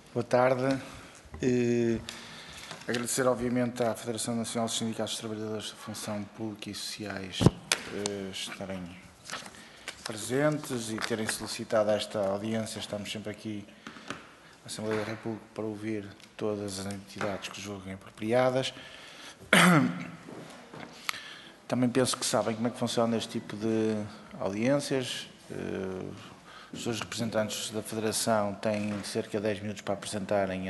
Boa tarde. Agradecer, obviamente, à Federação Nacional dos Sindicatos de Trabalhadores da Função Pública e Sociais estarem presentes e terem solicitado esta audiência. Estamos sempre aqui na Assembleia da República para ouvir todas as entidades que julguem apropriadas. Também penso que sabem como é que funciona este tipo de audiências. Os seus representantes da Federação têm cerca de 10 minutos para apresentarem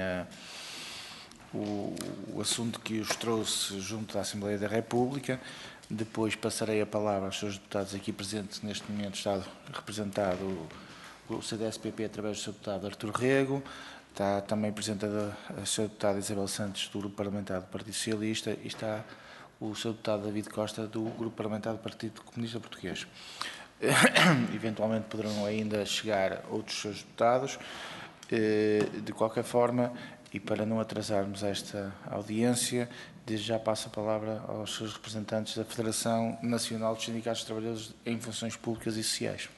o assunto que os trouxe junto da Assembleia da República. Depois passarei a palavra aos seus deputados aqui presentes. Neste momento está representado o CDS-PP através do seu deputado Artur Rego. Está também apresentada a sua deputada Isabel Santos, do Grupo Parlamentar do Partido Socialista, e está o seu deputado David Costa, do Grupo Parlamentar do Partido Comunista Português. Eventualmente poderão ainda chegar outros seus deputados. De qualquer forma, e para não atrasarmos esta audiência, desde já passo a palavra aos seus representantes da Federação Nacional dos Sindicatos de Trabalhadores em Funções Públicas e Sociais.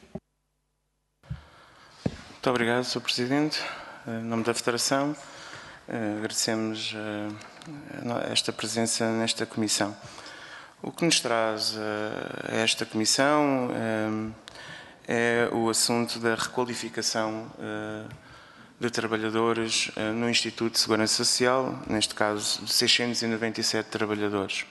Muito obrigado, Sr. Presidente. Em nome da Federação, agradecemos esta presença nesta comissão. O que nos traz a esta comissão é o assunto da requalificação de trabalhadores no Instituto de Segurança Social, neste caso de 697 trabalhadores.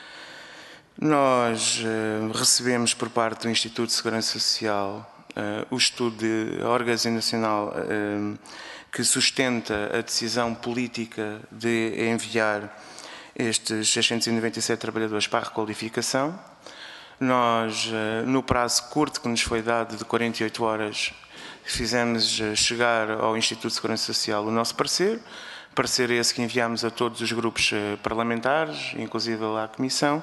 Nós recebemos por parte do Instituto de Segurança Social o estudo organizacional que sustenta a decisão política de enviar estes 697 trabalhadores para a requalificação. Nós, no prazo curto que nos foi dado de 48 horas, fizemos chegar ao Instituto de Segurança Social o nosso parecer esse que enviámos a todos os grupos parlamentares, inclusive à Comissão,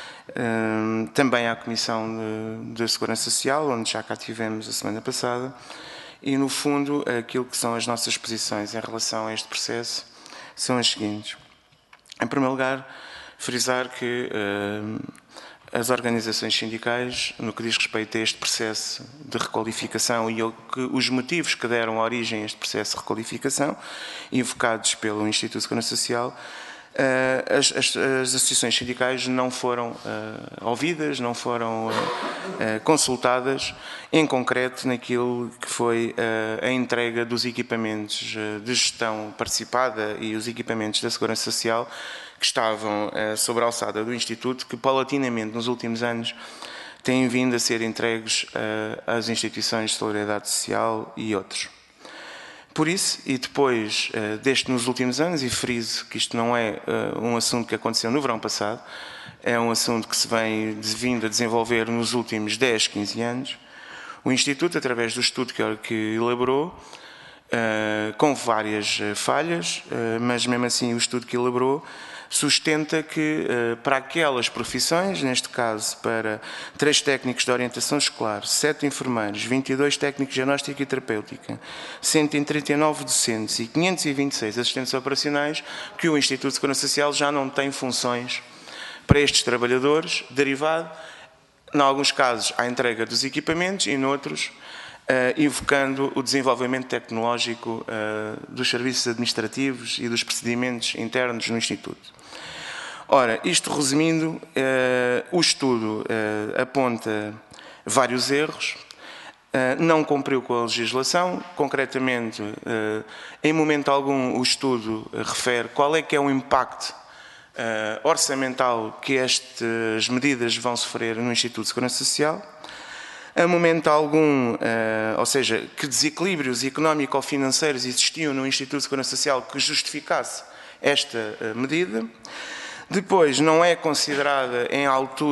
também à Comissão de Segurança Social, onde já cá tivemos a semana passada, e no fundo aquilo que são as nossas posições em relação a este processo são as seguintes. Em primeiro lugar, frisar que as organizações sindicais, no que diz respeito a este processo de requalificação e os motivos que deram origem a este processo de requalificação, invocados pelo Instituto de Segurança Social, as associações sindicais não foram ouvidas, não foram consultadas, em concreto naquilo que foi a entrega dos equipamentos de gestão participada e os equipamentos da Segurança Social que estavam sobre a alçada do Instituto, que paulatinamente nos últimos anos têm vindo a ser entregues às instituições de solidariedade social e outros. Por isso, e depois nos últimos anos, e friso que isto não é um assunto que aconteceu no verão passado, é um assunto que se vem vindo a desenvolver nos últimos 10, 15 anos, o Instituto, através do estudo que elaborou, com várias falhas, mas mesmo assim o estudo que elaborou, sustenta que para aquelas profissões, neste caso para 3 técnicos de orientação escolar, 7 enfermeiros, 22 técnicos de diagnóstica e terapêutica, 139 docentes e 526 assistentes operacionais, que o Instituto de Segurança Social já não tem funções para estes trabalhadores, derivado, em alguns casos, à entrega dos equipamentos e, noutros, invocando o desenvolvimento tecnológico dos serviços administrativos e dos procedimentos internos no Instituto. Ora, isto resumindo, o estudo aponta vários erros, não cumpriu com a legislação, concretamente, em momento algum o estudo refere qual é que é o impacto orçamental que estas medidas vão sofrer no Instituto de Segurança Social. A momento algum, ou seja, que desequilíbrios económico-financeiros existiam no Instituto de Segurança Social que justificasse esta medida. Depois, não é considerada em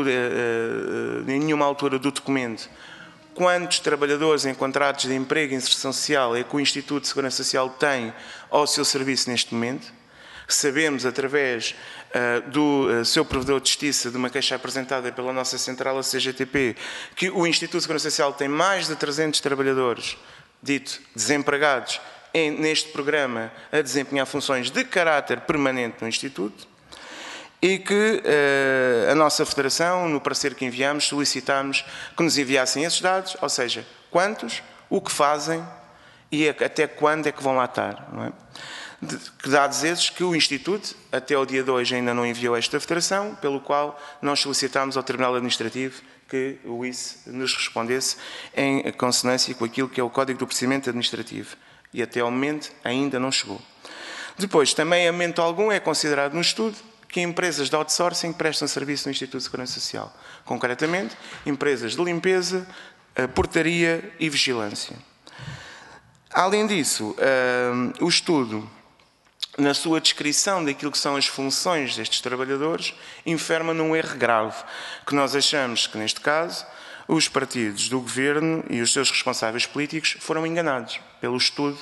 nenhuma altura do documento quantos trabalhadores em contratos de emprego e inserção social é que o Instituto de Segurança Social tem ao seu serviço neste momento. Sabemos, através do seu provedor de justiça, de uma queixa apresentada pela nossa central, a CGTP, que o Instituto de Segurança Social tem mais de 300 trabalhadores, dito desempregados, neste programa a desempenhar funções de caráter permanente no Instituto, e que a nossa Federação, no parecer que enviamos, solicitámos que nos enviassem esses dados, ou seja, quantos, o que fazem e até quando é que vão lá estar, não é? Que dá a dizer que o Instituto, até ao dia de hoje, ainda não enviou esta federação, pelo qual nós solicitámos ao Tribunal Administrativo que o ICE nos respondesse em consonância com aquilo que é o Código do Procedimento Administrativo. E até ao momento ainda não chegou. Depois, também, a momento algum, é considerado no estudo que empresas de outsourcing prestam serviço no Instituto de Segurança Social. Concretamente, empresas de limpeza, portaria e vigilância. Além disso, o estudo, na sua descrição daquilo que são as funções destes trabalhadores, inferma num erro grave, que nós achamos que, neste caso, os partidos do governo e os seus responsáveis políticos foram enganados pelo estudo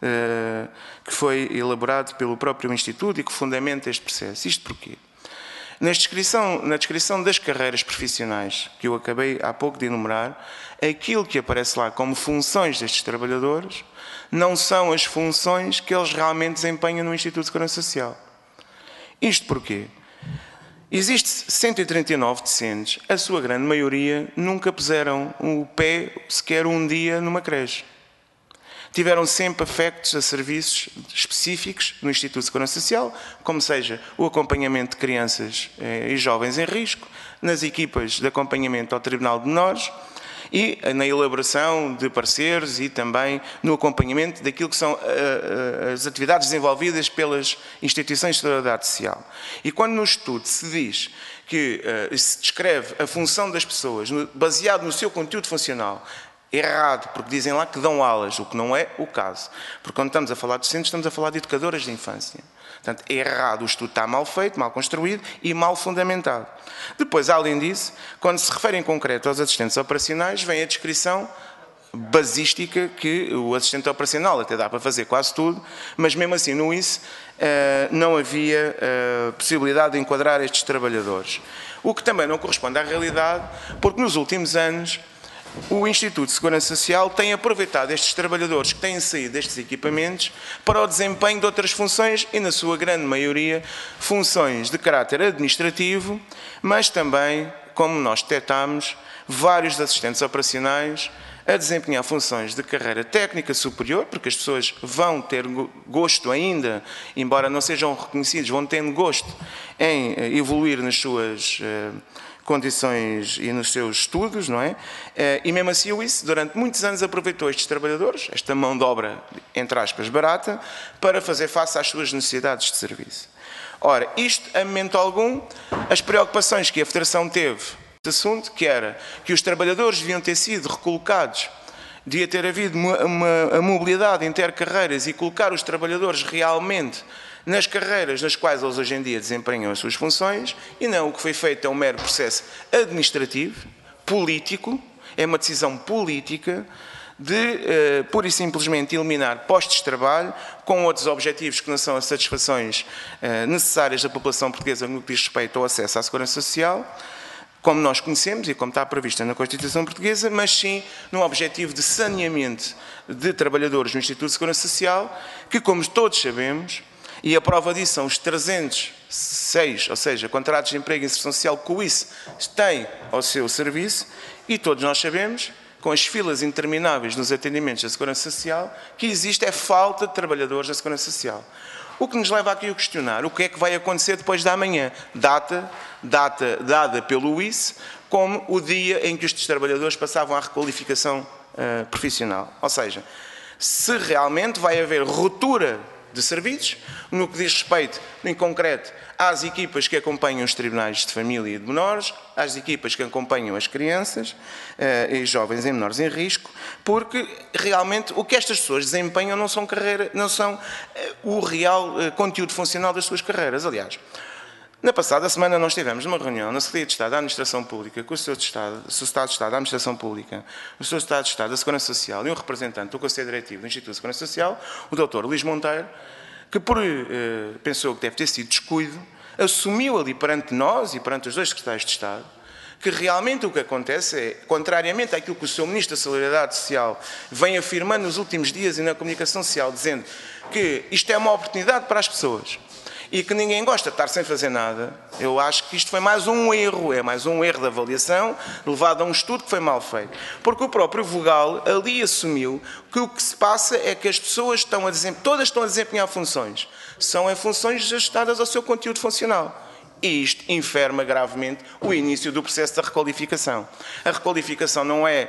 que foi elaborado pelo próprio Instituto e que fundamenta este processo. Isto porquê? Na descrição das carreiras profissionais, que eu acabei há pouco de enumerar, aquilo que aparece lá como funções destes trabalhadores não são as funções que eles realmente desempenham no Instituto de Segurança Social. Isto porquê? Existem 139 docentes, a sua grande maioria nunca puseram o pé sequer um dia numa creche. Tiveram sempre afectos a serviços específicos no Instituto de Segurança Social, como seja o acompanhamento de crianças e jovens em risco, nas equipas de acompanhamento ao Tribunal de Menores e na elaboração de pareceres e também no acompanhamento daquilo que são as atividades desenvolvidas pelas instituições de solidariedade social. E quando no estudo se diz que se descreve a função das pessoas baseado no seu conteúdo funcional, errado, porque dizem lá que dão aulas, o que não é o caso. Porque quando estamos a falar de docentes, estamos a falar de educadoras de infância. Portanto, é errado, o estudo está mal feito, mal construído e mal fundamentado. Depois, além disso, quando se refere em concreto aos assistentes operacionais, vem a descrição basística que o assistente operacional até dá para fazer quase tudo, mas mesmo assim no ICE não havia possibilidade de enquadrar estes trabalhadores. O que também não corresponde à realidade, porque nos últimos anos o Instituto de Segurança Social tem aproveitado estes trabalhadores que têm saído destes equipamentos para o desempenho de outras funções e, na sua grande maioria, funções de caráter administrativo, mas também, como nós detectámos, vários assistentes operacionais a desempenhar funções de carreira técnica superior, porque as pessoas vão ter gosto ainda, embora não sejam reconhecidos, vão tendo gosto em evoluir nas suas condições e nos seus estudos, não é? E mesmo assim o ICE, durante muitos anos, aproveitou estes trabalhadores, esta mão de obra, entre aspas, barata, para fazer face às suas necessidades de serviço. Ora, isto, a momento algum, as preocupações que a Federação teve neste assunto, que era que os trabalhadores deviam ter sido recolocados, devia ter havido uma mobilidade intercarreiras e colocar os trabalhadores realmente nas carreiras nas quais eles hoje em dia desempenham as suas funções, e não o que foi feito é um mero processo administrativo, político, é uma decisão política de pura e simplesmente eliminar postos de trabalho com outros objetivos que não são as satisfações necessárias da população portuguesa no que diz respeito ao acesso à segurança social, como nós conhecemos e como está prevista na Constituição Portuguesa, mas sim num objetivo de saneamento de trabalhadores no Instituto de Segurança Social, que, como todos sabemos, e a prova disso são os 306, ou seja, contratos de emprego e inserção social que o ICE tem ao seu serviço, e todos nós sabemos, com as filas intermináveis nos atendimentos da Segurança Social, que existe falta de trabalhadores da Segurança Social. O que nos leva aqui a questionar o que é que vai acontecer depois da manhã, data dada pelo ICE como o dia em que estes trabalhadores passavam à requalificação profissional. Ou seja, se realmente vai haver ruptura de serviços, no que diz respeito, em concreto, às equipas que acompanham os tribunais de família e de menores, às equipas que acompanham as crianças e jovens e menores em risco, porque realmente o que estas pessoas desempenham não são o real conteúdo funcional das suas carreiras. Aliás, na passada semana nós tivemos uma reunião na Secretaria de Estado da Administração Pública com o Secretário de Estado da Administração Pública, o Secretário de Estado da Segurança Social e um representante do Conselho Diretivo do Instituto de Segurança Social, o Dr. Luís Monteiro, que pensou que deve ter sido descuido, assumiu ali perante nós e perante os dois secretários de Estado que realmente o que acontece é, contrariamente àquilo que o Sr. Ministro da Solidariedade Social vem afirmando nos últimos dias e na comunicação social, dizendo que isto é uma oportunidade para as pessoas. e que ninguém gosta de estar sem fazer nada, eu acho que isto foi mais um erro, é mais um erro de avaliação, levado a um estudo que foi mal feito. Porque o próprio vogal ali assumiu que o que se passa é que as pessoas todas estão a desempenhar funções. São em funções ajustadas ao seu conteúdo funcional. E isto enferma gravemente o início do processo da requalificação. A requalificação não é,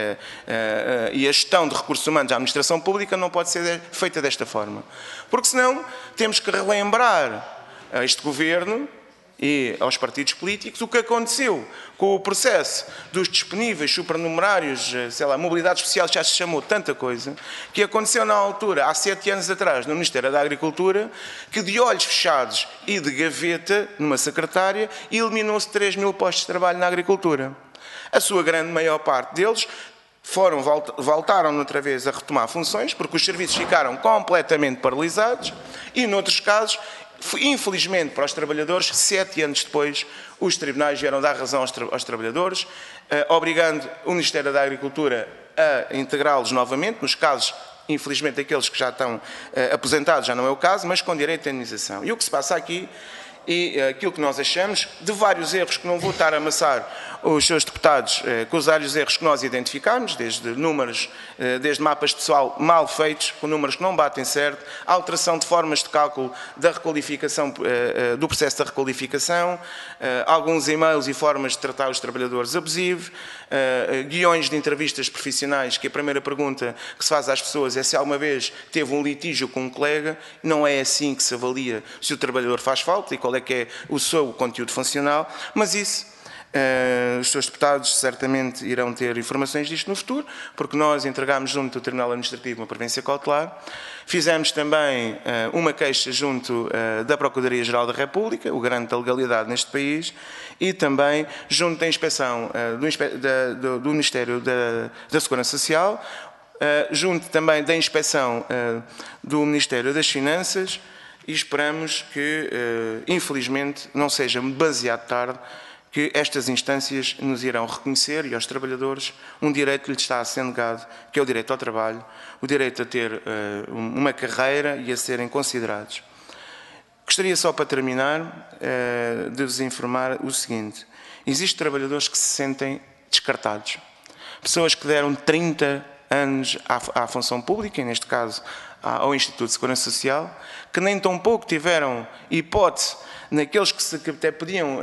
e a gestão de recursos humanos da administração pública não pode ser feita desta forma. Porque senão temos que relembrar a este governo e aos partidos políticos o que aconteceu com o processo dos disponíveis supernumerários, sei lá, mobilidade social, já se chamou tanta coisa, que aconteceu na altura, há 7 anos atrás, no Ministério da Agricultura, que de olhos fechados e de gaveta, numa secretária, eliminou-se 3 mil postos de trabalho na agricultura. A sua grande maior parte deles voltaram outra vez a retomar funções, porque os serviços ficaram completamente paralisados, e noutros casos, infelizmente para os trabalhadores, 7 anos depois, os tribunais vieram dar razão aos trabalhadores, obrigando o Ministério da Agricultura a integrá-los novamente, nos casos, infelizmente, aqueles que já estão aposentados, já não é o caso, mas com direito à indenização. E o que se passa aqui, e aquilo que nós achamos, de vários erros que não vou estar a amassar os seus deputados, com os vários erros que nós identificamos, desde números, desde mapas de pessoal mal feitos, com números que não batem certo, alteração de formas de cálculo da requalificação, do processo da requalificação, alguns e-mails e formas de tratar os trabalhadores abusivos, guiões de entrevistas profissionais, que a primeira pergunta que se faz às pessoas é se alguma vez teve um litígio com um colega. Não é assim que se avalia se o trabalhador faz falta e qual é que é o seu conteúdo funcional, mas isso os seus deputados certamente irão ter informações disto no futuro, porque nós entregámos junto ao Tribunal Administrativo uma prevenção cautelar. Fizemos também uma queixa junto da Procuradoria-Geral da República, o garante da legalidade neste país, e também junto da inspeção do Ministério da Segurança Social, junto também da inspeção do Ministério das Finanças, e esperamos que, infelizmente, não seja demasiado tarde, que estas instâncias nos irão reconhecer, e aos trabalhadores, um direito que lhes está a ser negado, que é o direito ao trabalho, o direito a ter uma carreira e a serem considerados. Gostaria só, para terminar, de vos informar o seguinte: existem trabalhadores que se sentem descartados. Pessoas que deram 30 anos à função pública, e neste caso ao Instituto de Segurança Social, que nem tão pouco tiveram hipótese naqueles que até podiam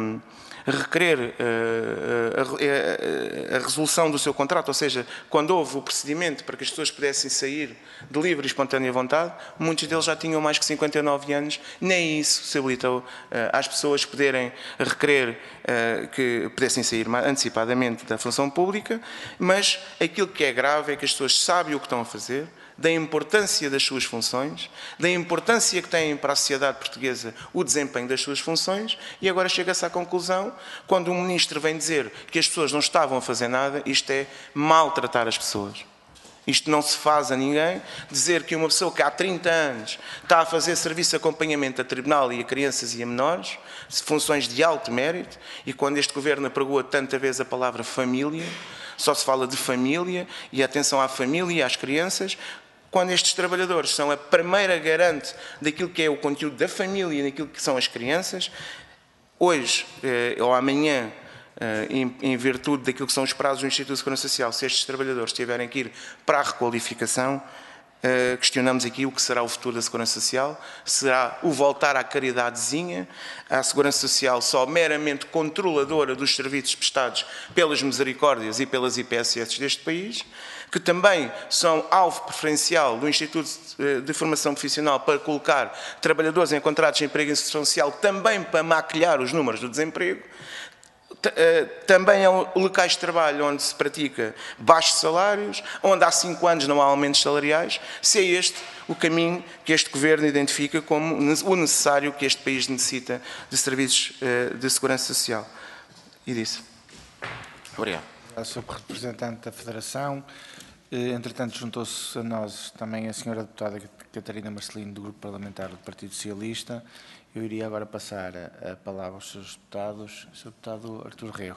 requerer a resolução do seu contrato, ou seja, quando houve o procedimento para que as pessoas pudessem sair de livre e espontânea vontade, muitos deles já tinham mais que 59 anos, nem isso se habilitou às pessoas poderem requerer que pudessem sair antecipadamente da função pública. Mas aquilo que é grave é que as pessoas sabem o que estão a fazer, da importância das suas funções, da importância que têm para a sociedade portuguesa o desempenho das suas funções, e agora chega-se à conclusão, quando um ministro vem dizer que as pessoas não estavam a fazer nada, isto é maltratar as pessoas. Isto não se faz a ninguém. Dizer que uma pessoa que há 30 anos está a fazer serviço de acompanhamento a tribunal e a crianças e a menores, funções de alto mérito, e quando este governo apregoa tanta vez a palavra família, só se fala de família e atenção à família e às crianças, quando estes trabalhadores são a primeira garante daquilo que é o conteúdo da família e daquilo que são as crianças, hoje ou amanhã, em virtude daquilo que são os prazos do Instituto de Segurança Social, se estes trabalhadores tiverem que ir para a requalificação, questionamos aqui o que será o futuro da Segurança Social. Será o voltar à caridadezinha, à Segurança Social só meramente controladora dos serviços prestados pelas misericórdias e pelas IPSS deste país, que também são alvo preferencial do Instituto de Formação Profissional para colocar trabalhadores em contratos de emprego e inserção social, também para maquilhar os números do desemprego. Também é locais de trabalho onde se pratica baixos salários, onde há 5 anos não há aumentos salariais. Se é este o caminho que este governo identifica como o necessário que este país necessita de serviços de segurança social. E disse. Obrigado. Sou representante da Federação. Entretanto, juntou-se a nós também a senhora deputada Catarina Marcelino, do Grupo Parlamentar do Partido Socialista. Eu iria agora passar a palavra aos seus deputados. O Sr. Deputado Artur Rego.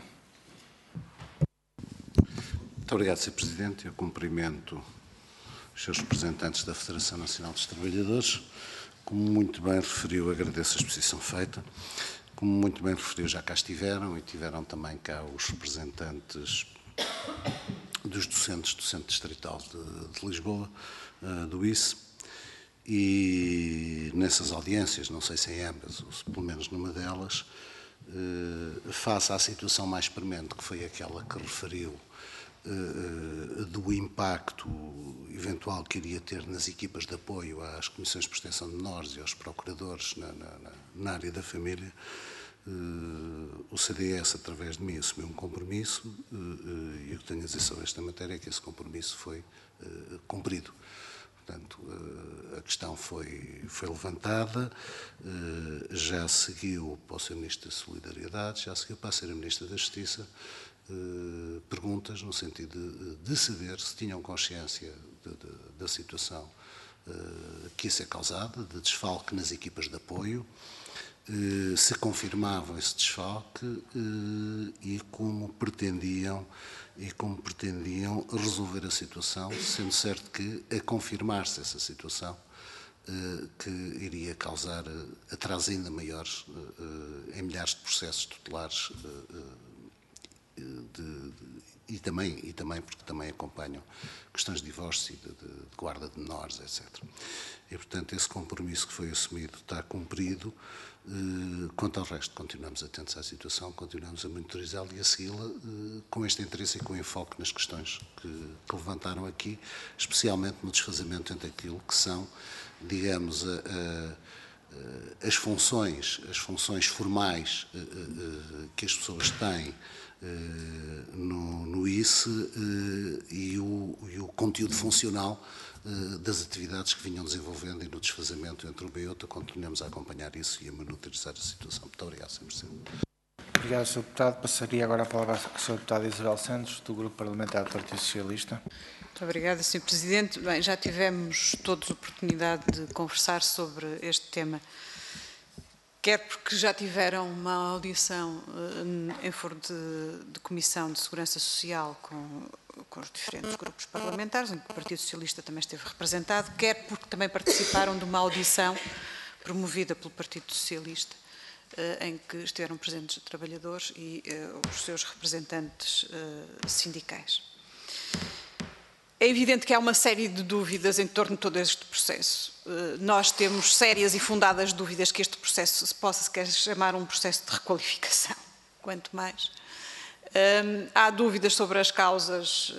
Muito obrigado, Sr. Presidente. Eu cumprimento os seus representantes da Federação Nacional dos Trabalhadores, Como muito bem referiu, agradeço a exposição feita. Como muito bem referiu, já cá estiveram e tiveram também cá os representantes dos docentes do Centro Distrital de Lisboa, do ICE, e nessas audiências, não sei se em ambas, ou se pelo menos numa delas, face à situação mais premente, que foi aquela que referiu, do impacto eventual que iria ter nas equipas de apoio às comissões de proteção de menores e aos procuradores na área da família, o CDS, através de mim, assumiu um compromisso e o que tenho a dizer sobre esta matéria é que esse compromisso foi cumprido. Portanto, a questão foi levantada, já seguiu para o Sr. Ministro da Solidariedade, já seguiu para a Sra. Ministra da Justiça, perguntas no sentido de saber se tinham consciência da situação que isso é causada, de desfalque nas equipas de apoio, se confirmavam esse desfalque e como pretendiam resolver a situação, sendo certo que, a confirmar-se essa situação, que iria causar atrasos ainda maiores em milhares de processos tutelares e também porque também acompanham questões de divórcio e de guarda de menores, etc. E, portanto, esse compromisso que foi assumido está cumprido. Quanto ao resto, continuamos atentos à situação, continuamos a monitorizá-la e a segui-la com este interesse e com enfoque nas questões que levantaram aqui, especialmente no desfazamento entre aquilo que são, digamos, as funções formais que as pessoas têm no ICE e o conteúdo funcional das atividades que vinham desenvolvendo e no desfazamento entre uma e outra. Continuamos a acompanhar isso e a monitorizar a situação. Muito obrigado, Sr. Presidente. Obrigado, Sr. Deputado. Passaria agora a palavra à Sra. Deputada Isabel Santos, do Grupo Parlamentar do Partido Socialista. Muito obrigada, Sr. Presidente. Bem, já tivemos todos a oportunidade de conversar sobre este tema, quer porque já tiveram uma audição em foro de Comissão de Segurança Social com os diferentes grupos parlamentares, em que o Partido Socialista também esteve representado, quer porque também participaram de uma audição promovida pelo Partido Socialista, em que estiveram presentes trabalhadores e os seus representantes sindicais. É evidente que há uma série de dúvidas em torno de todo este processo. Nós temos sérias e fundadas dúvidas que este processo se possa sequer chamar um processo de requalificação, quanto mais. Há dúvidas sobre as causas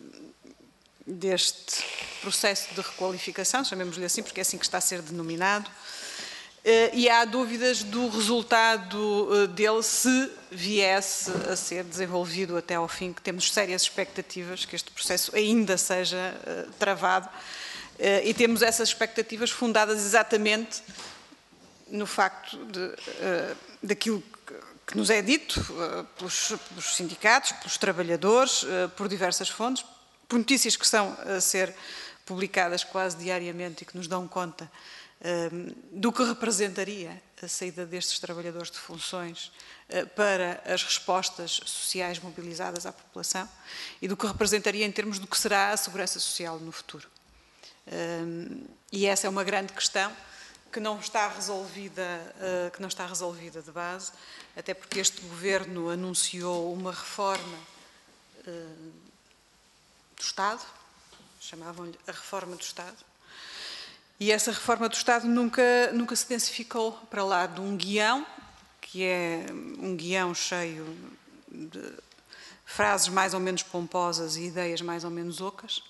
deste processo de requalificação, chamemos-lhe assim, porque é assim que está a ser denominado, e há dúvidas do resultado dele se viesse a ser desenvolvido até ao fim, que temos sérias expectativas que este processo ainda seja travado, e temos essas expectativas fundadas exatamente no facto daquilo que nos é dito pelos sindicatos, pelos trabalhadores, por diversas fontes, por notícias que estão a ser publicadas quase diariamente e que nos dão conta do que representaria a saída destes trabalhadores de funções para as respostas sociais mobilizadas à população e do que representaria em termos do que será a segurança social no futuro. E essa é uma grande questão que não está resolvida de base, até porque este Governo anunciou uma reforma do Estado, chamavam-lhe a reforma do Estado, e essa reforma do Estado nunca se densificou para lá de um guião, que é um guião cheio de frases mais ou menos pomposas e ideias mais ou menos ocas,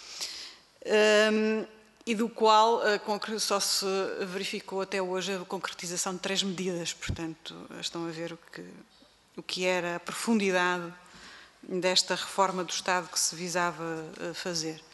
e do qual só se verificou até hoje a concretização de 3 medidas. Portanto, estão a ver o que era a profundidade desta reforma do Estado que se visava fazer.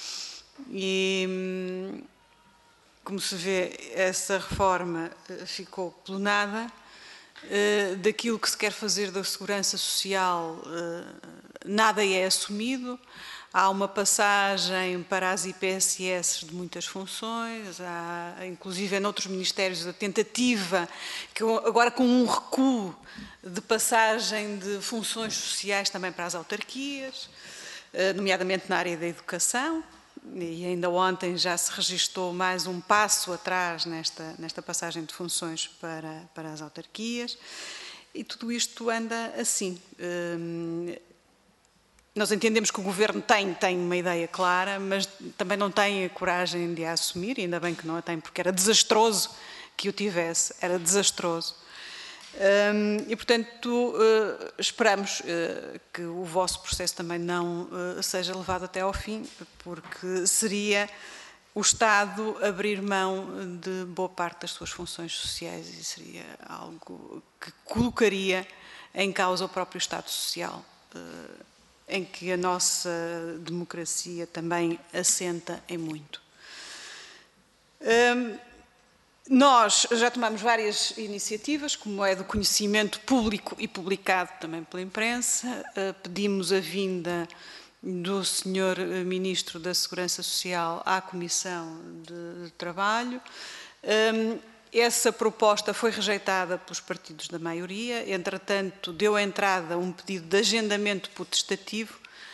E, como se vê, essa reforma ficou pelo nada. Daquilo que se quer fazer da segurança social, nada é assumido. Há uma passagem para as IPSS de muitas funções, há, inclusive, noutros ministérios, a tentativa, que agora com um recuo de passagem de funções sociais também para as autarquias, nomeadamente na área da educação, e ainda ontem já se registou mais um passo atrás nesta passagem de funções para as autarquias, e tudo isto anda assim. Nós entendemos que o Governo tem uma ideia clara, mas também não tem a coragem de a assumir, e ainda bem que não a tem, porque era desastroso que o tivesse, era desastroso. E, portanto, esperamos que o vosso processo também não seja levado até ao fim, porque seria o Estado abrir mão de boa parte das suas funções sociais e seria algo que colocaria em causa o próprio Estado Social, em que a nossa democracia também assenta em muito. Nós já tomamos várias iniciativas, como é do conhecimento público e publicado também pela imprensa. Pedimos a vinda do Sr. Ministro da Segurança Social à Comissão de Trabalho. Essa proposta foi rejeitada pelos partidos da maioria, entretanto deu entrada a um pedido de agendamento potestativo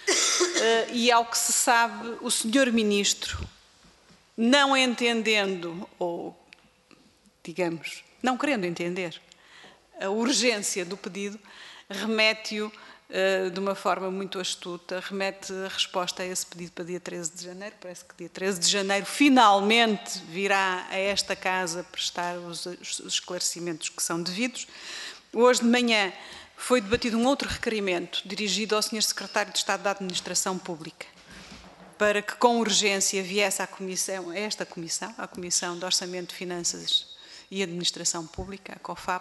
e, ao que se sabe, o Sr. Ministro, não entendendo, ou digamos, não querendo entender a urgência do pedido, remete-o de uma forma muito astuta, remete a resposta a esse pedido para dia 13 de janeiro. Parece que dia 13 de janeiro finalmente virá a esta casa prestar os esclarecimentos que são devidos. Hoje de manhã foi debatido um outro requerimento dirigido ao Sr. Secretário de Estado da Administração Pública, para que com urgência viesse à comissão, à Comissão de Orçamento, Finanças e Administração Pública, a COFAP,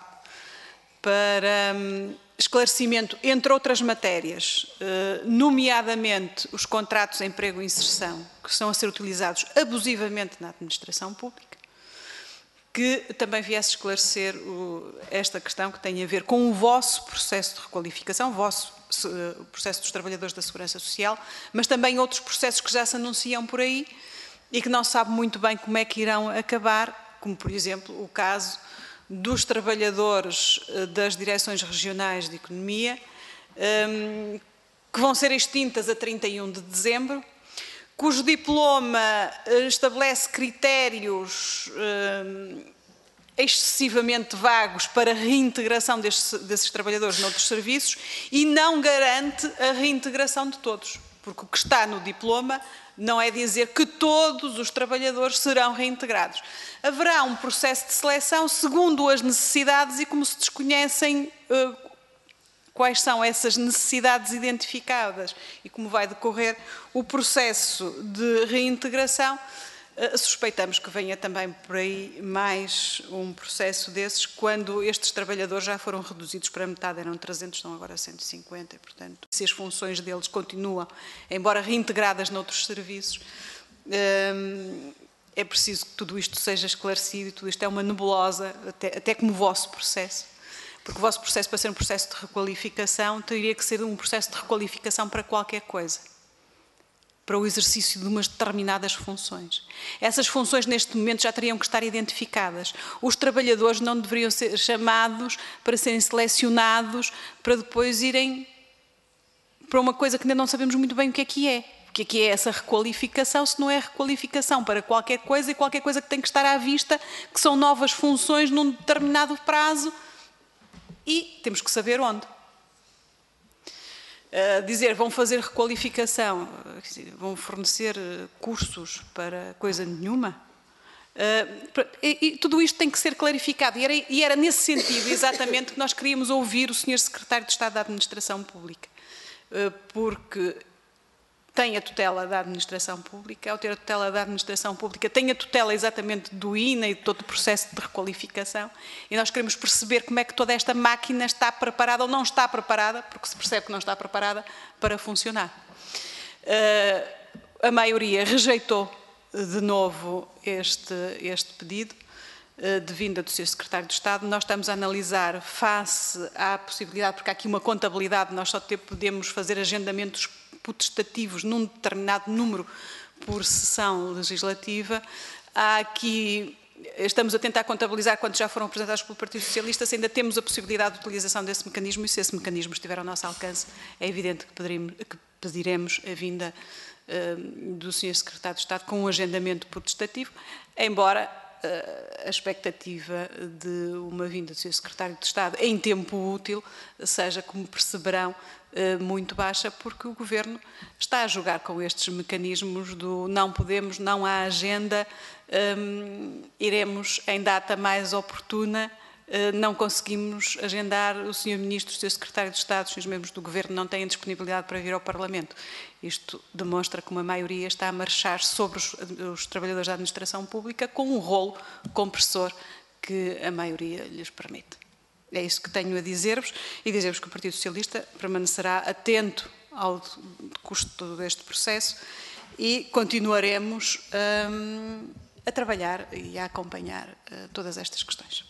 para esclarecimento, entre outras matérias, nomeadamente os contratos de emprego e inserção, que estão a ser utilizados abusivamente na administração pública, que também viesse esclarecer esta questão que tem a ver com o vosso processo de requalificação, o vosso processo dos trabalhadores da Segurança Social, mas também outros processos que já se anunciam por aí e que não se sabe muito bem como é que irão acabar, como, por exemplo, o caso dos trabalhadores das direções regionais de economia, que vão ser extintas a 31 de dezembro, cujo diploma estabelece critérios excessivamente vagos para a reintegração desses trabalhadores noutros serviços e não garante a reintegração de todos, porque o que está no diploma não é dizer que todos os trabalhadores serão reintegrados. Haverá um processo de seleção segundo as necessidades e como se desconhecem quais são essas necessidades identificadas e como vai decorrer o processo de reintegração, suspeitamos que venha também por aí mais um processo desses, quando estes trabalhadores já foram reduzidos para metade, eram 300, estão agora 150, e, portanto, se as funções deles continuam, embora reintegradas noutros serviços, é preciso que tudo isto seja esclarecido, e tudo isto é uma nebulosa, até como o vosso processo, porque o vosso processo, para ser um processo de requalificação, teria que ser um processo de requalificação para qualquer coisa, para o exercício de umas determinadas funções. Essas funções, neste momento, já teriam que estar identificadas. Os trabalhadores não deveriam ser chamados para serem selecionados, para depois irem para uma coisa que ainda não sabemos muito bem o que é. O que é essa requalificação, se não é requalificação para qualquer coisa e qualquer coisa que tem que estar à vista, que são novas funções num determinado prazo e temos que saber onde. Dizer, vão fazer requalificação, vão fornecer cursos para coisa nenhuma. E tudo isto tem que ser clarificado. E era nesse sentido, exatamente, que nós queríamos ouvir o Sr. Secretário de Estado da Administração Pública. Porque tem a tutela da Administração Pública, ao ter a tutela da Administração Pública, tem a tutela exatamente do INA e de todo o processo de requalificação, e nós queremos perceber como é que toda esta máquina está preparada ou não está preparada, porque se percebe que não está preparada, para funcionar. A maioria rejeitou de novo este pedido de vinda do Sr. Secretário de Estado. Nós estamos a analisar face à possibilidade, porque há aqui uma contabilidade, nós só podemos fazer agendamentos potestativos num determinado número por sessão legislativa. Há aqui, estamos a tentar contabilizar quantos já foram apresentados pelo Partido Socialista, se ainda temos a possibilidade de utilização desse mecanismo, e se esse mecanismo estiver ao nosso alcance, é evidente que pediremos a vinda do Sr. Secretário de Estado com um agendamento protestativo, embora a expectativa de uma vinda do Sr. Secretário de Estado em tempo útil seja, como perceberão, muito baixa, porque o Governo está a jogar com estes mecanismos do não podemos, não há agenda, iremos em data mais oportuna, não conseguimos agendar, o Sr. Ministro, o Sr. Secretário de Estado, os Srs. Membros do Governo não têm disponibilidade para vir ao Parlamento. Isto demonstra que uma maioria está a marchar sobre os trabalhadores da administração pública com um rolo compressor que a maioria lhes permite. É isso que tenho a dizer-vos e dizer-vos que o Partido Socialista permanecerá atento ao custo deste processo e continuaremos a trabalhar e a acompanhar todas estas questões.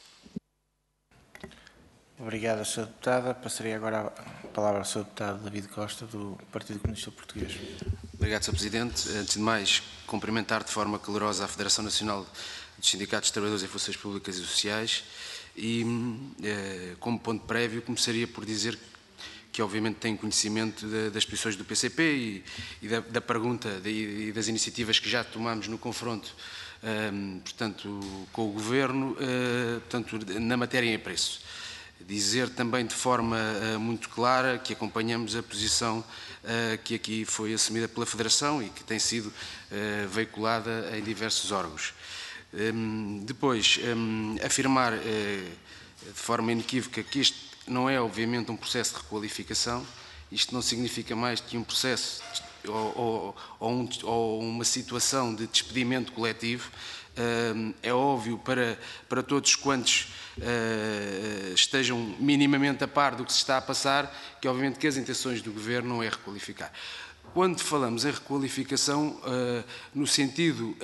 Obrigado, Sra. Deputada. Passarei agora a palavra ao Sr. Deputado David Costa, do Partido Comunista Português. Obrigado, Sr. Presidente. Antes de mais, cumprimentar de forma calorosa a Federação Nacional dos Sindicatos de Trabalhadores em Funções Públicas e Sociais e, como ponto prévio, começaria por dizer que obviamente tenho conhecimento das posições do PCP e da pergunta e das iniciativas que já tomamos no confronto, portanto, com o Governo, portanto, na matéria em preço. Dizer também de forma muito clara que acompanhamos a posição que aqui foi assumida pela Federação e que tem sido veiculada em diversos órgãos. Depois, afirmar de forma inequívoca que este não é, obviamente, um processo de requalificação. Isto não significa mais que um processo ou uma situação de despedimento coletivo. É óbvio para todos quantos estejam minimamente a par do que se está a passar, que obviamente que as intenções do Governo não é requalificar. Quando falamos em requalificação, no sentido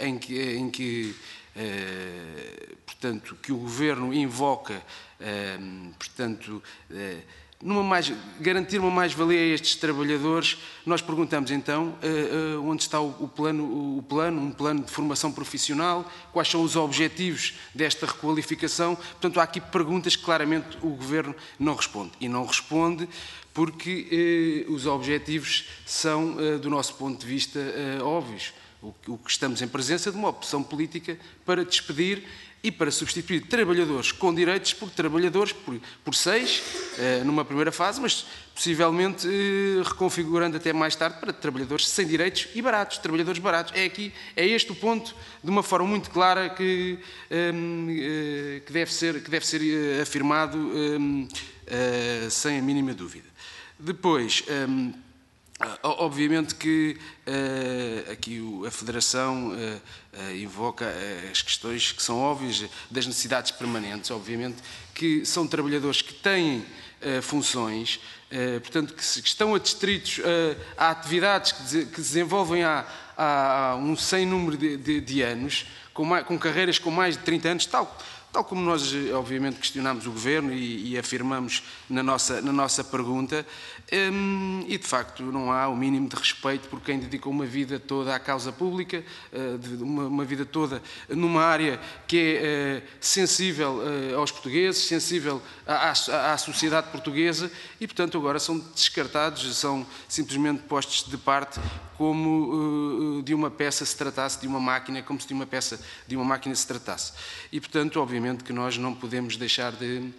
portanto, que o Governo invoca, portanto, garantir uma mais-valia a estes trabalhadores, nós perguntamos então onde está um plano de formação profissional, quais são os objetivos desta requalificação. Portanto, há aqui perguntas que claramente o Governo não responde. E não responde porque os objetivos são, do nosso ponto de vista, óbvios. O que estamos em presença de uma opção política para despedir e para substituir trabalhadores com direitos por trabalhadores por 6, numa primeira fase, mas possivelmente reconfigurando até mais tarde para trabalhadores sem direitos e baratos, trabalhadores baratos. É este o ponto, de uma forma muito clara, que deve ser afirmado sem a mínima dúvida. Depois, obviamente que aqui a Federação invoca as questões que são óbvias das necessidades permanentes, obviamente, que são trabalhadores que têm funções, portanto, que estão adstritos a atividades que desenvolvem há um sem número de anos, com carreiras com mais de 30 anos, tal como nós, obviamente, questionamos o Governo e afirmamos na nossa pergunta, e de facto não há o mínimo de respeito por quem dedicou uma vida toda à causa pública, uma vida toda numa área que é sensível aos portugueses, sensível à sociedade portuguesa e, portanto, agora são descartados, são simplesmente postos de parte como de uma peça se tratasse de uma máquina, como se de uma peça de uma máquina se tratasse. E, portanto, obviamente que nós não podemos deixar de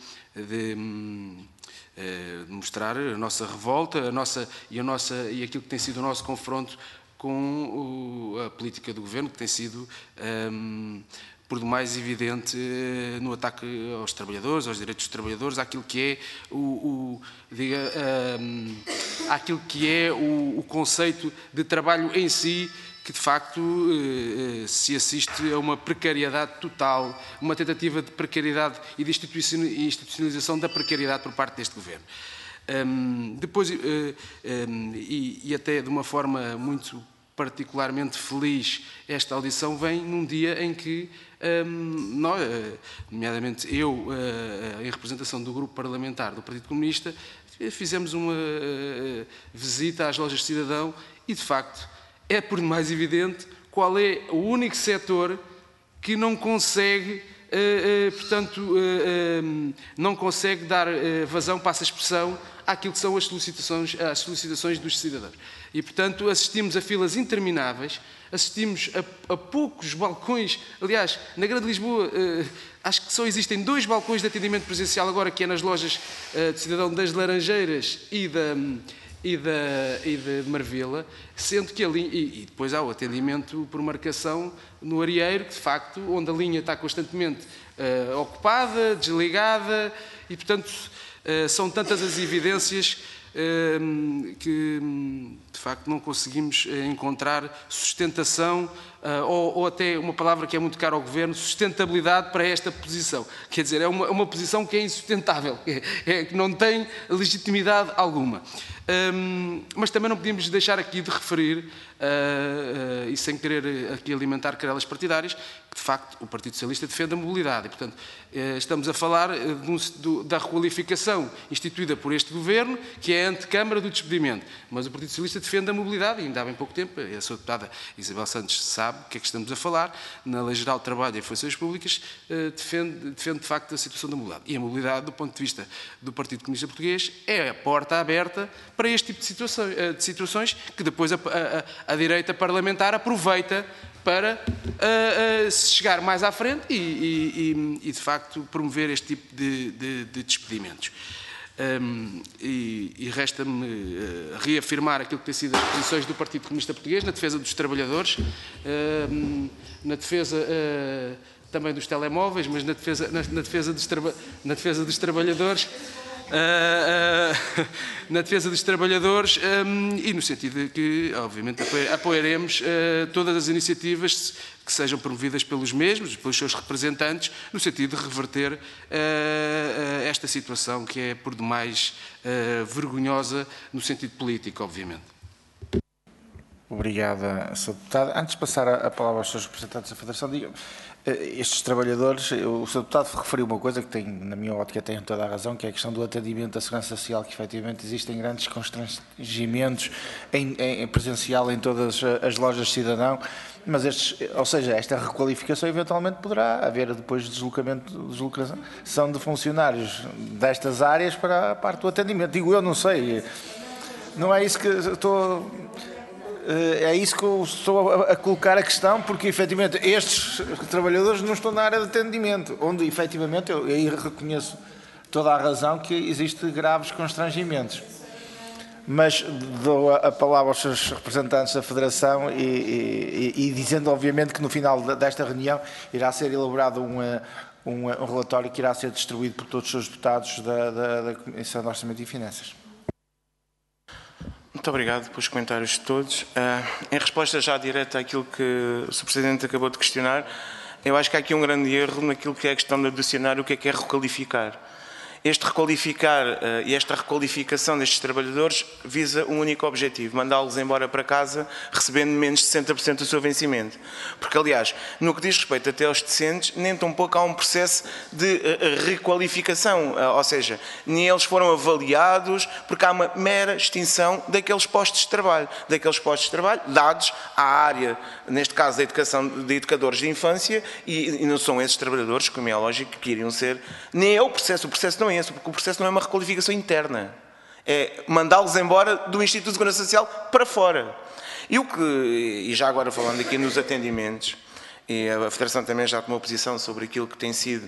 mostrar a nossa revolta e aquilo que tem sido o nosso confronto com a política do Governo, que tem sido, por demais, evidente no ataque aos trabalhadores, aos direitos dos trabalhadores, àquilo que é o conceito de trabalho em si, que de facto se assiste a uma precariedade total, uma tentativa de precariedade e de institucionalização da precariedade por parte deste Governo. Depois, e até de uma forma muito particularmente feliz, esta audição vem num dia em que nós, nomeadamente eu, em representação do grupo parlamentar do Partido Comunista, fizemos uma visita às lojas de cidadão e, de facto, é por demais evidente qual é o único setor que não consegue portanto, não consegue dar vazão, passa a expressão, àquilo que são as solicitações dos cidadãos. E, portanto, assistimos a filas intermináveis, assistimos a poucos balcões. Aliás, na Grande Lisboa, acho que só existem 2 balcões de atendimento presencial agora, que é nas lojas de cidadão das Laranjeiras e de Marvila, sendo que e depois há o atendimento por marcação no Arieiro, que de facto, onde a linha está constantemente ocupada, desligada, e portanto são tantas as evidências que de facto não conseguimos encontrar sustentação ou até uma palavra que é muito cara ao Governo, sustentabilidade para esta posição. Quer dizer, é uma posição que é insustentável, que não tem legitimidade alguma. Mas também não podíamos deixar aqui de referir, e sem querer aqui alimentar querelas partidárias, que de facto o Partido Socialista defende a mobilidade. E, portanto, estamos a falar da requalificação instituída por este Governo, que é a antecâmara do despedimento. Mas o Partido Socialista defende a mobilidade, e ainda há bem pouco tempo, a sua deputada Isabel Santos sabe o que é que estamos a falar, na Lei Geral de Trabalho e Funções Públicas, defende de facto a situação da mobilidade. E a mobilidade, do ponto de vista do Partido Comunista Português, é a porta aberta para este tipo de situações que depois a direita parlamentar aproveita para se chegar mais à frente e de facto promover este tipo de despedimentos. E resta-me reafirmar aquilo que tem sido as posições do Partido Comunista Português na defesa dos trabalhadores, na defesa também dos telemóveis, mas na defesa dos trabalhadores, na defesa dos trabalhadores e no sentido de que, obviamente, apoiaremos todas as iniciativas que sejam promovidas pelos mesmos, pelos seus representantes, no sentido de reverter esta situação que é, por demais, vergonhosa no sentido político, obviamente. Obrigada, Sr. Deputado. Antes de passar a palavra aos seus representantes da Federação, diga, estes trabalhadores, o Sr. Deputado referiu uma coisa que tem, na minha ótica, tem toda a razão, que é a questão do atendimento da Segurança Social, que efetivamente existem grandes constrangimentos em presencial em todas as lojas de cidadão, mas ou seja, esta requalificação eventualmente poderá haver depois deslocação de funcionários destas áreas para a parte do atendimento. Digo eu, não sei, não é isso que estou... É isso que eu estou a colocar a questão, porque efetivamente estes trabalhadores não estão na área de atendimento, onde efetivamente eu aí reconheço toda a razão que existe graves constrangimentos. Mas dou a palavra aos seus representantes da Federação e dizendo obviamente que no final desta reunião irá ser elaborado um relatório que irá ser distribuído por todos os seus deputados da Comissão de Orçamento e Finanças. Muito obrigado pelos comentários de todos. Em resposta já direta àquilo que o Sr. Presidente acabou de questionar, eu acho que há aqui um grande erro naquilo que é a questão de adicionar o que é requalificar. Este requalificar e esta requalificação destes trabalhadores visa um único objetivo, mandá-los embora para casa recebendo menos de 60% do seu vencimento. Porque, aliás, no que diz respeito até aos decentes, nem tão pouco há um processo de requalificação, ou seja, nem eles foram avaliados, porque há uma mera extinção daqueles postos de trabalho, dados à área, neste caso da educação de educadores de infância, e não são esses trabalhadores, como é lógico, que iriam ser, nem é o processo não é esse, porque o processo não é uma requalificação interna, é mandá-los embora do Instituto de Segurança Social para fora. E já agora falando aqui nos atendimentos, e a Federação também já tomou posição sobre aquilo que tem sido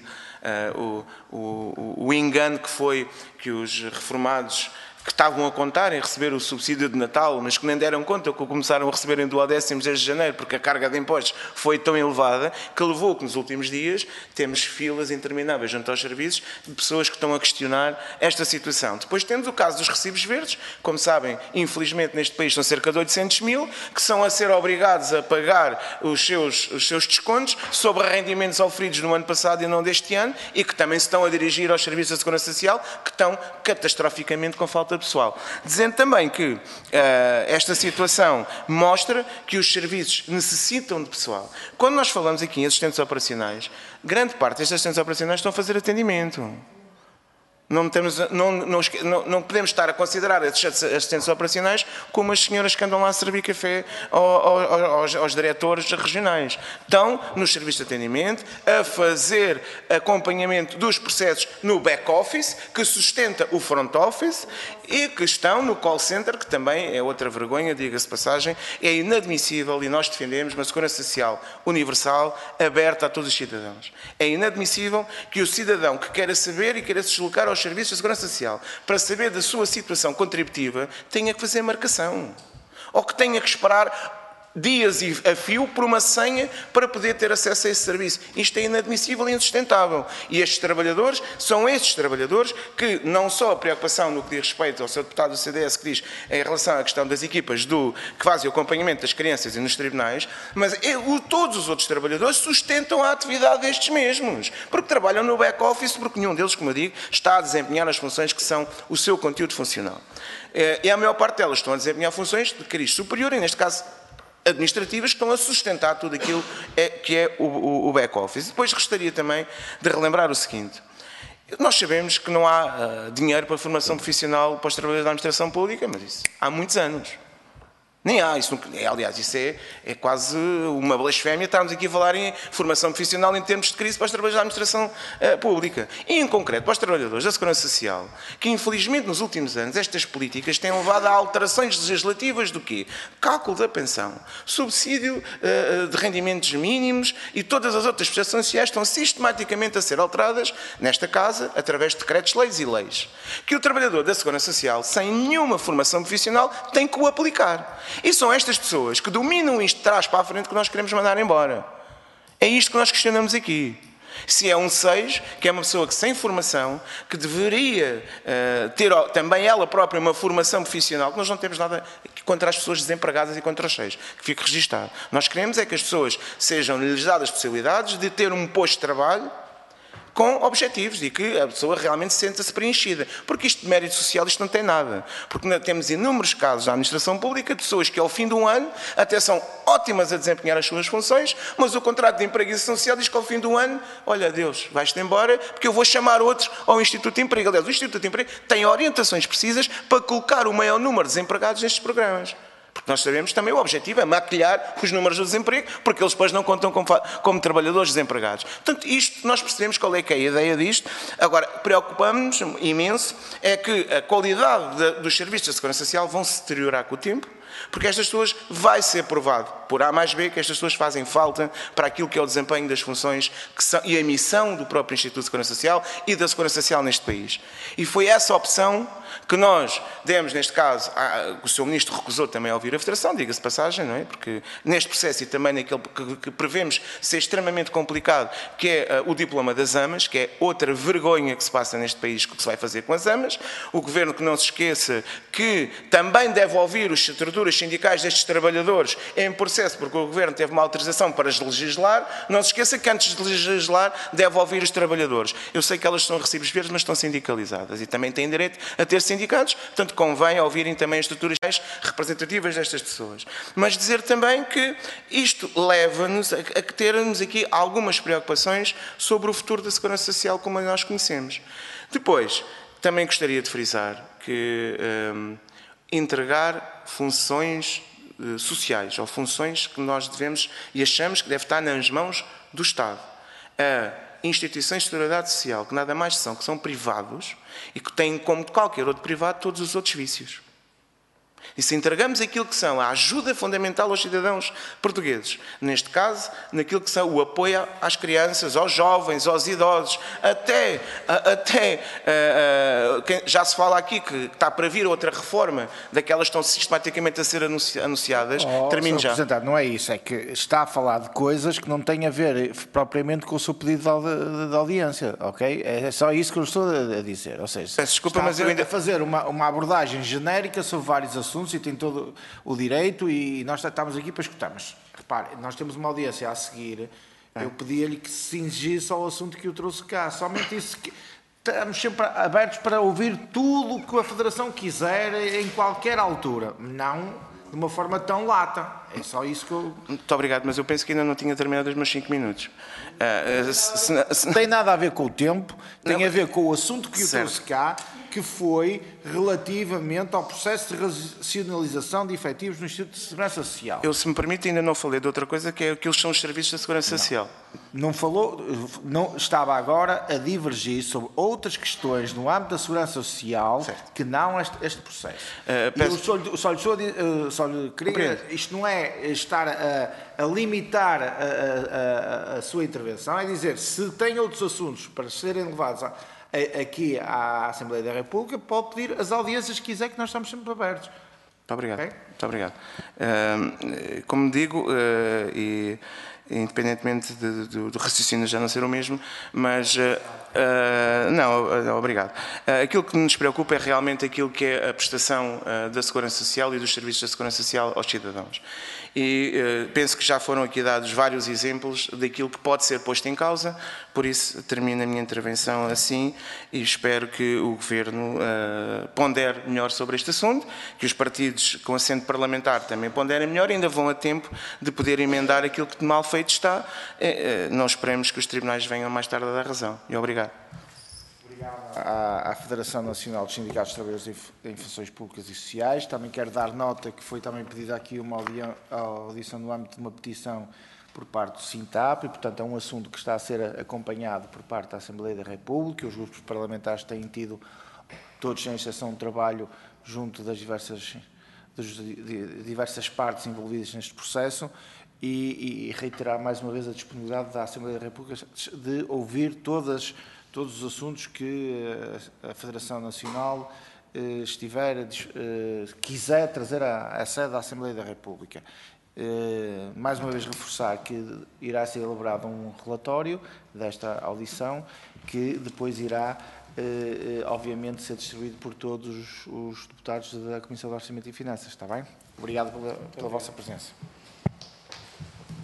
o engano que foi que os reformados que estavam a contar em receber o subsídio de Natal, mas que nem deram conta, que começaram a receber em 12º desde janeiro, porque a carga de impostos foi tão elevada, que levou que nos últimos dias temos filas intermináveis junto aos serviços de pessoas que estão a questionar esta situação. Depois temos o caso dos recibos verdes, como sabem, infelizmente neste país são cerca de 800 mil, que são a ser obrigados a pagar os seus descontos sobre rendimentos oferidos no ano passado e não deste ano, e que também se estão a dirigir aos serviços da Segurança Social, que estão catastroficamente com falta de pessoal. Dizendo também que esta situação mostra que os serviços necessitam de pessoal. Quando nós falamos aqui em assistentes operacionais, grande parte destes assistentes operacionais estão a fazer atendimento. Não podemos estar a considerar esses assistentes operacionais como as senhoras que andam lá a servir café aos diretores regionais. Estão nos serviços de atendimento a fazer acompanhamento dos processos no back-office, que sustenta o front-office, e que estão no call center, que também é outra vergonha, diga-se passagem. É inadmissível, e nós defendemos uma segurança social universal, aberta a todos os cidadãos. É inadmissível que o cidadão que queira saber e queira se deslocar aos serviços de segurança social para saber da sua situação contributiva tenha que fazer marcação. Ou que tenha que esperar dias a fio por uma senha para poder ter acesso a esse serviço. Isto é inadmissível e insustentável. E estes trabalhadores são estes trabalhadores que não só a preocupação no que diz respeito ao seu deputado do CDS que diz em relação à questão das equipas que fazem o acompanhamento das crianças e nos tribunais, mas todos os outros trabalhadores sustentam a atividade destes mesmos, porque trabalham no back-office, porque nenhum deles, como eu digo, está a desempenhar as funções que são o seu conteúdo funcional. E a maior parte delas estão a desempenhar funções de cariz superior, e neste caso administrativas, que estão a sustentar tudo aquilo que é o back-office. Depois gostaria também de relembrar o seguinte: nós sabemos que não há dinheiro para a formação profissional para os trabalhadores da administração pública, mas isso há muitos anos. Nem há, aliás, isso é quase uma blasfémia estarmos aqui a falar em formação profissional em termos de crise para os trabalhadores da administração pública. E, em concreto, para os trabalhadores da Segurança Social, que, infelizmente, nos últimos anos, estas políticas têm levado a alterações legislativas do quê? Cálculo da pensão, subsídio de rendimentos mínimos e todas as outras prestações sociais estão sistematicamente a ser alteradas, nesta casa, através de decretos-leis e leis, que o trabalhador da Segurança Social, sem nenhuma formação profissional, tem que o aplicar. E são estas pessoas que dominam isto de trás para a frente que nós queremos mandar embora. É isto que nós questionamos aqui. Se é um 6, que é uma pessoa que sem formação, que deveria ter também ela própria uma formação profissional, que nós não temos nada contra as pessoas desempregadas e contra os 6, que fique registado. Nós queremos é que as pessoas sejam-lhes dadas possibilidades de ter um posto de trabalho com objetivos e que a pessoa realmente senta-se preenchida. Porque isto de mérito social, isto não tem nada. Porque temos inúmeros casos na administração pública de pessoas que ao fim de um ano até são ótimas a desempenhar as suas funções, mas o contrato de emprego e social diz que ao fim de um ano, olha Deus, vais-te embora porque eu vou chamar outros ao Instituto de Emprego. Aliás, o Instituto de Emprego tem orientações precisas para colocar o maior número de desempregados nestes programas. Porque nós sabemos também o objetivo é maquilhar os números do desemprego, porque eles depois não contam como trabalhadores desempregados. Portanto, isto nós percebemos qual é que é a ideia disto. Agora, preocupamos-nos imenso é que a qualidade dos serviços da Segurança Social vão se deteriorar com o tempo, porque estas pessoas vai ser provado por A mais B que estas pessoas fazem falta para aquilo que é o desempenho das funções e a missão do próprio Instituto de Segurança Social e da Segurança Social neste país. E foi essa opção que nós demos, neste caso, o Sr. Ministro recusou também a ouvir a Federação, diga-se passagem, não é? Porque neste processo e também naquele que prevemos ser extremamente complicado, que é o diploma das AMAs, que é outra vergonha que se passa neste país, que se vai fazer com as AMAs. O Governo que não se esqueça que também deve ouvir as estruturas sindicais destes trabalhadores em processo, porque o Governo teve uma autorização para legislar. Não se esqueça que antes de legislar deve ouvir os trabalhadores. Eu sei que elas são recibos verdes, mas estão sindicalizadas e também têm direito a ter sindicatos, portanto convém ouvirem também as estruturas representativas destas pessoas. Mas dizer também que isto leva-nos a termos aqui algumas preocupações sobre o futuro da Segurança Social como nós conhecemos. Depois, também gostaria de frisar que entregar funções sociais ou funções que nós devemos e achamos que deve estar nas mãos do Estado. Instituições de solidariedade social, que nada mais são, que são privados e que têm, como qualquer outro privado, todos os outros vícios. E se entregamos aquilo que são a ajuda fundamental aos cidadãos portugueses, neste caso, naquilo que são o apoio às crianças, aos jovens, aos idosos, até já se fala aqui que está para vir outra reforma daquelas que estão sistematicamente a ser anunciadas. Termino já. Não é isso, é que está a falar de coisas que não têm a ver propriamente com o seu pedido de audiência, ok? É só isso que eu estou a dizer. Ou seja, peço desculpa, mas eu ainda fazer uma abordagem genérica sobre vários assuntos e tem todo o direito e nós estamos aqui para escutar. Mas, repare, nós temos uma audiência a seguir. Eu pedia-lhe que se cingisse ao assunto que eu trouxe cá. Somente isso que... Estamos sempre abertos para ouvir tudo o que a Federação quiser em qualquer altura. Não de uma forma tão lata. É só isso que eu... Muito obrigado, mas eu penso que ainda não tinha terminado os meus 5 minutos. Não tem nada a ver com o tempo, tem a ver com o assunto que eu trouxe cá, que foi relativamente ao processo de racionalização de efetivos no Instituto de Segurança Social. Eu, se me permite, ainda não falei de outra coisa, que é aquilo que são os serviços da Segurança Social. Não falou, não estava agora a divergir sobre outras questões no âmbito da Segurança Social, certo, que não este processo. Eu só lhe queria, isto não é estar a limitar a sua intervenção, é dizer, se tem outros assuntos para serem levados aqui à Assembleia da República, pode pedir as audiências que quiser, que nós estamos sempre abertos. Muito obrigado. Okay? Muito obrigado. Como digo, e independentemente do raciocínio já não ser o mesmo, mas não, obrigado. Aquilo que nos preocupa é realmente aquilo que é a prestação da Segurança Social e dos serviços da Segurança Social aos cidadãos. E penso que já foram aqui dados vários exemplos daquilo que pode ser posto em causa, por isso termino a minha intervenção assim e espero que o Governo pondere melhor sobre este assunto, que os partidos com assento parlamentar também ponderem melhor e ainda vão a tempo de poder emendar aquilo que de mal feito está. Não esperemos que os tribunais venham mais tarde a dar razão. E obrigado. À Federação Nacional dos Sindicatos de Trabalhadores em Funções Públicas e Sociais. Também quero dar nota que foi também pedida aqui uma audição no âmbito de uma petição por parte do Sintap e, portanto, é um assunto que está a ser acompanhado por parte da Assembleia da República. Os grupos parlamentares têm tido, todos sem exceção, um trabalho junto das diversas partes envolvidas neste processo e reiterar mais uma vez a disponibilidade da Assembleia da República de ouvir todos os assuntos que a Federação Nacional quiser trazer à sede da Assembleia da República. Mais uma vez reforçar que irá ser elaborado um relatório desta audição que depois irá, obviamente, ser distribuído por todos os deputados da Comissão de Orçamento e Finanças. Está bem? Obrigado pela vossa presença.